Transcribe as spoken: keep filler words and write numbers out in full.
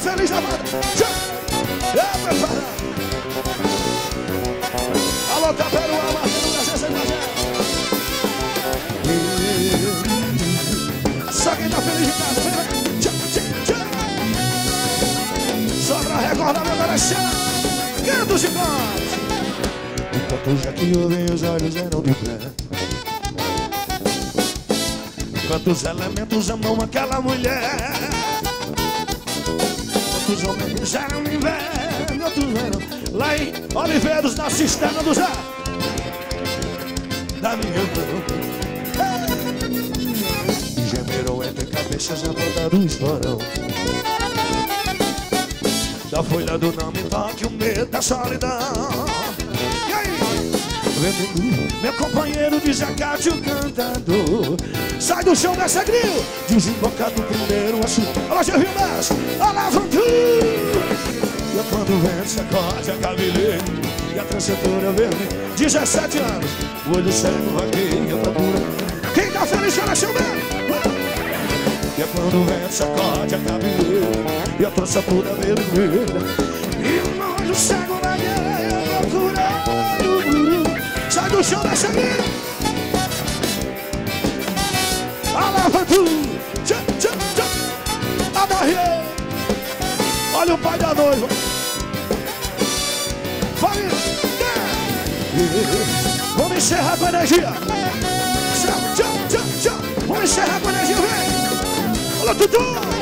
feliz da banda. É, prepara. Alô, Taperuá, Martino, Garcês, só quem tá feliz de casa, vem, tchau, tchau, tchau. Sobra recorda, meu coração. Canta os chicotes. Enquanto já que eu venho, os olhos eram de branco. Quantos elementos amam aquela mulher. Quantos homens beijaram no inverno, outros eram lá em Oliveiros, na cisterna do Zé. Da minha mão e gemeram entre cabeças a volta do esporão. Da folha do não me toque o medo da solidão. E aí? Meu companheiro de Zacatio cantando. Sai do chão dessa gril, desembocado primeiro assunto. Olha lá, Gervinho Bessa, olha tu. E é quando o vento sacode a cabeleira e a transetora vermelha. Dezessete anos, o olho cego vagueia pra pura. Quem tá feliz, cara, seu bem? E é quando o vento sacode a cabeleira e a transetora vermelha. E o olho cego vagueia procurando. Sai do chão dessa gril. Alava tu, tchá, tchá, tchá. A barriga. Olha o pai da noiva. Família. Vamos encerrar com energia. Tchá, tchá, tchá, tchá. Vamos encerrar com energia, vem. Olha tudo.